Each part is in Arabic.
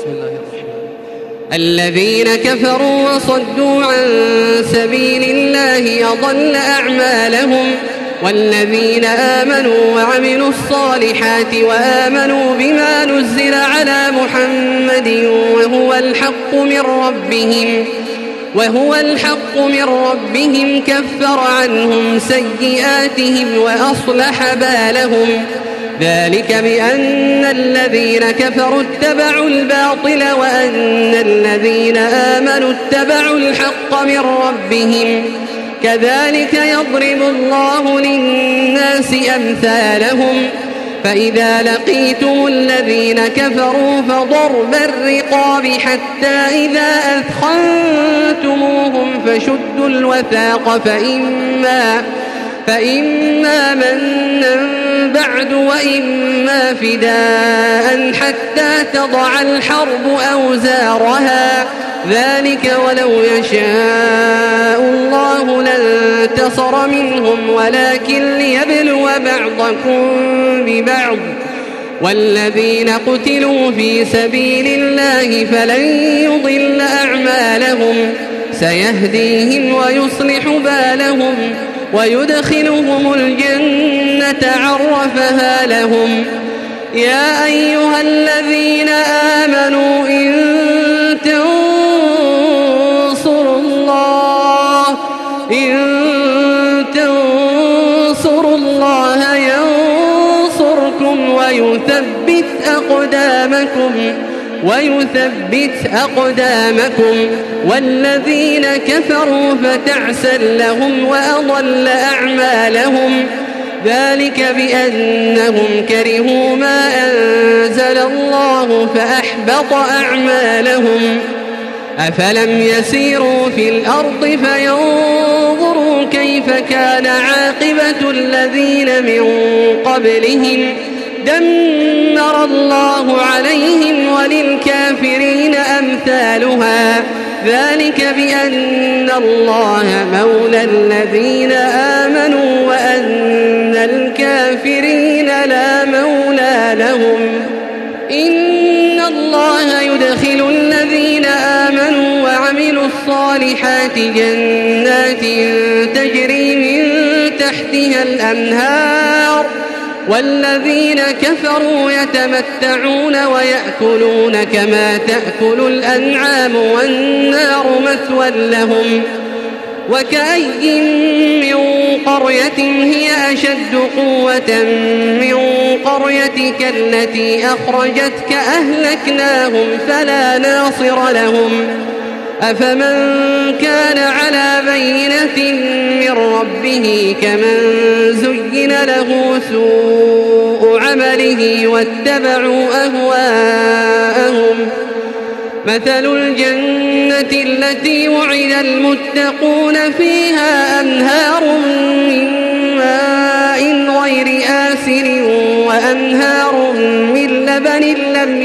الذين كفروا وصدوا عن سبيل الله أضل أعمالهم والذين آمنوا وعملوا الصالحات وآمنوا بما نزل على محمد وهو الحق من ربهم كفر عنهم سيئاتهم وأصلح بالهم ذلك بأن الذين كفروا اتبعوا الباطل وأن الذين آمنوا اتبعوا الحق من ربهم كذلك يضرب الله للناس أمثالهم فإذا لقيتم الذين كفروا فضرب الرقاب حتى إذا أثخنتموهم فشدوا الوثاق فإما منا بعد وإما فداء حتى تضع الحرب أوزارها ذلك ولو يشاء الله لانتصر منهم ولكن ليبلو بعضكم ببعض والذين قتلوا في سبيل الله فلن يضل أعمالهم سيهديهم ويصلح بالهم ويدخلهم الجنة عرفها لهم يا أيها الذين آمنوا إن تنصروا الله ينصركم ويثبت أقدامكم والذين كفروا فتعسا لهم وأضل أعمالهم ذلك بأنهم كرهوا ما أنزل الله فأحبط أعمالهم أفلم يسيروا في الأرض فينظروا كيف كان عاقبة الذين من قبلهم دمر الله عليهم وللكافرين أمثالها ذلك بأن الله مولى الذين آمنوا وأن الكافرين لا مولى لهم إن الله يدخل الذين آمنوا وعملوا الصالحات جنات تجري من تحتها الأنهار والذين كفروا يتمتعون ويأكلون كما تأكل الأنعام والنار مثوى لهم وكأي من قرية هي أشد قوة من قريتك التي أخرجتك أهلكناهم فلا ناصر لهم أفمن كان على بينة من ربه كمن زين له سوء عمله واتبعوا أهواءهم مثل الجنة التي وعد المتقون فيها أنهار من ماء غير آسن وأنهار من لبن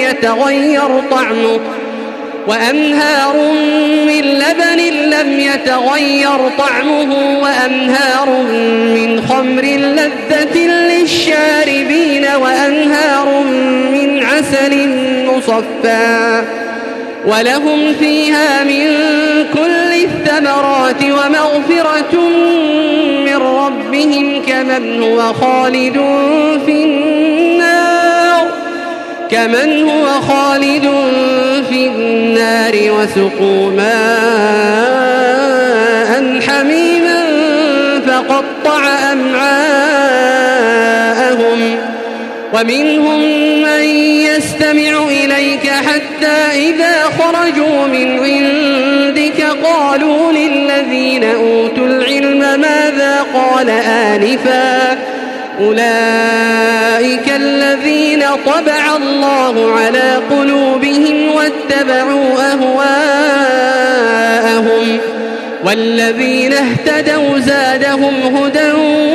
لم يتغير طعمه وأنهار من خمر لذة للشاربين وأنهار من عسل مصفى ولهم فيها من كل الثمرات ومغفرة من ربهم كمن هو خالد في النار وسقوا ماء حميما فقطع أمعاءهم ومنهم من يستمع إليك حتى إذا خرجوا من عندك قالوا للذين أوتوا العلم ماذا قال آنفا أولئك الذين طبع الله على قلوبهم واتبعوا أهواءهم والذين اهتدوا زادهم هدى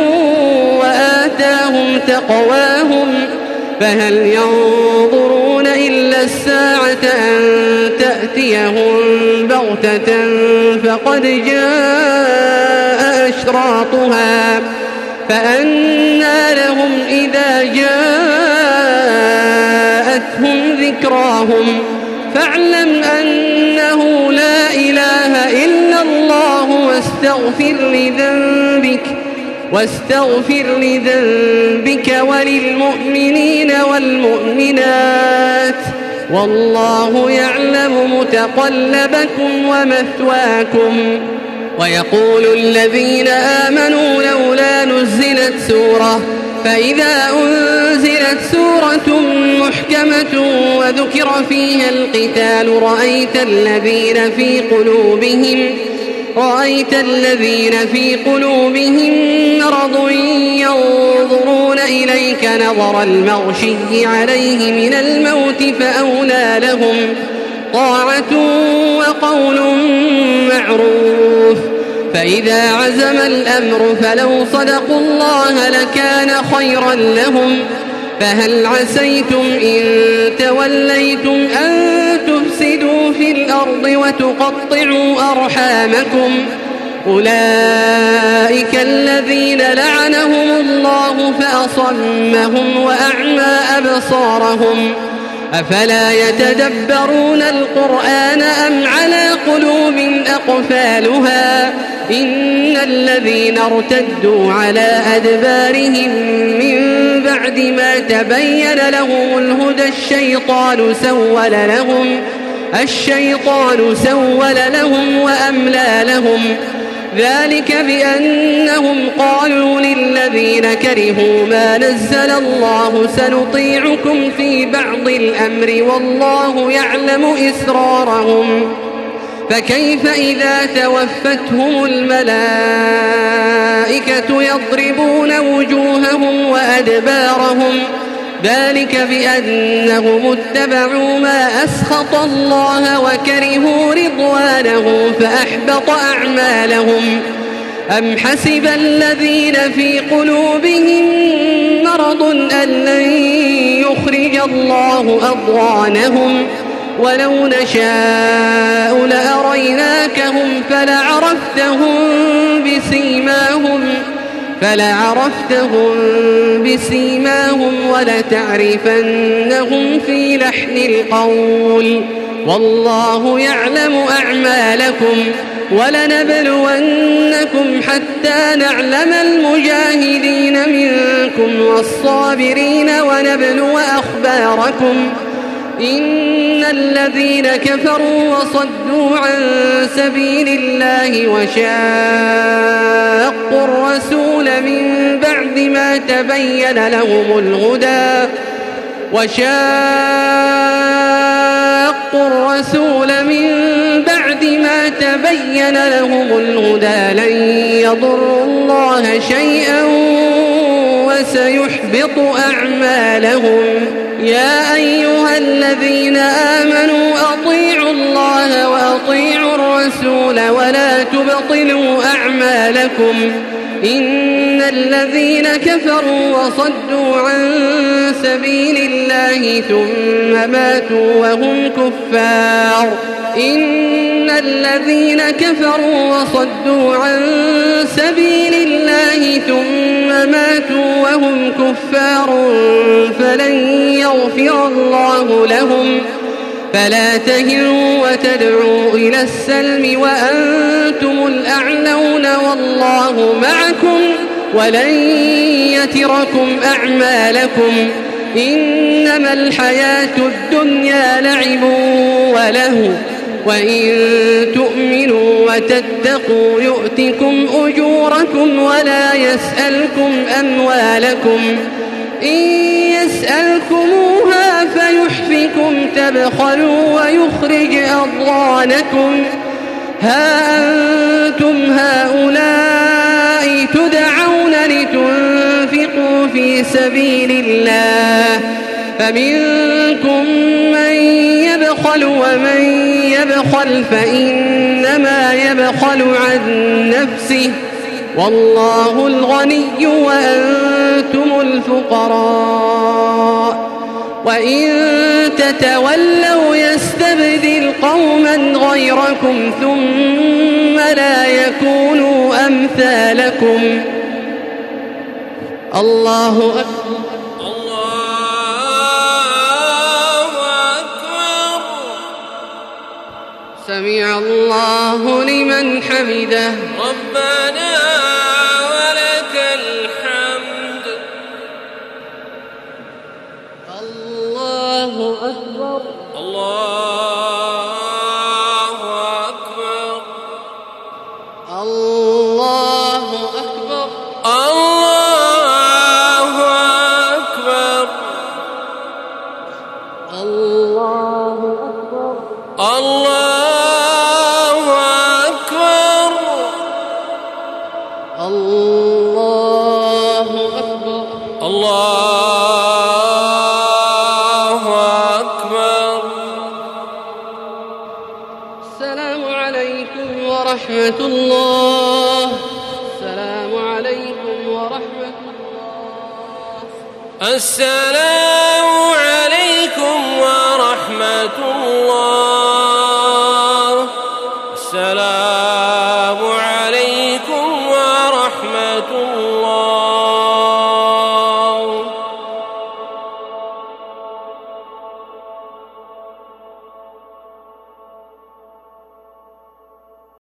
وآتاهم تقواهم فهل ينظرون إلا الساعة أن تأتيهم بغتة فقد جاء أشراطها فأنى لهم إذا جاءتهم ذكراهم فاعلم أنه لا إله إلا الله واستغفر لذنبك وللمؤمنين والمؤمنات والله يعلم متقلبكم ومثواكم. ويقول الذين آمنوا لولا نزلت سورة، فإذا أنزلت سورة محكمة وذكر فيها القتال رأيت الذين في قلوبهم مرض ينظرون إليك نظر المغشي عليه من الموت فأولى لهم طاعة وقول معروف. فإذا عزم الأمر فلو صدقوا الله لكان خيرا لهم. فهل عسيتم إن توليتم أن تفسدوا في الأرض وتقطعوا أرحامكم؟ أولئك الذين لعنهم الله فأصمهم وأعمى أبصارهم. أفلا يتدبرون القرآن أم على قلوب أقفالها؟ إن الذين ارتدوا على أدبارهم من بعد ما تبين لهم الهدى الشيطان سول لهم وأملى لهم. ذلك بأنهم قالوا للذين كرهوا ما نزل الله سنطيعكم في بعض الأمر والله يعلم إسرارهم. فكيف إذا توفتهم الملائكة يضربون وجوههم وأدبارهم؟ ذلك بأنهم اتبعوا ما أسخط الله وكرهوا رضوانه فأحبط أعمالهم. أم حسب الذين في قلوبهم مرض أن لن يخرج الله أضغانهم؟ ولو نشاء لأريناكهم فلعرفتهم بسيماهم ولتعرفنهم في لحن القول. والله يعلم أعمالكم ولنبلونكم حتى نعلم المجاهدين منكم والصابرين ونبلو أخباركم. إن الذين كفروا وصدوا عن سبيل الله وشاقوا الرسول من بعد ما تبين لهم الهدى لن يضروا الله شيئا وسيحبط أعمالهم. يا أيها الذين آمنوا أطيعوا الله وأطيعوا الرسول ولا تبطلوا أعمالكم. إن الذين كفروا وصدوا عن سبيل الله ثم ماتوا وهم كفار فلن يغفر الله لهم. فلا تهنوا وتدعوا إلى السلم وأنتم الأعلون والله معكم ولن يتركم أعمالكم. إنما الحياة الدنيا لعب ولهو وإن تؤمنوا وتتقوا يؤتكم أجوركم ولا يسألكم أموالكم. إن يسألكموها فيحفكم تبخلوا ويخرج أضغانكم. ها أنتم هؤلاء تدعون لتنفقوا في سبيل الله فمنكم من يبخل ومن يبخل فإنما يبخل عن نفسه والله الغني وأنتم الفقراء. وإن تتولوا يستبدل قوما غيركم ثم لا يكونوا أمثالكم. الله أكبر. سمع الله لمن حمده ربنا ولك الحمد الله أكبر الله أكبر الله أكبر الله أكبر الله أكبر الله أكبر الله أكبر الله أكبر. السلام عليكم ورحمة الله. السلام عليكم ورحمة الله. السلام عليكم ورحمة الله. السلام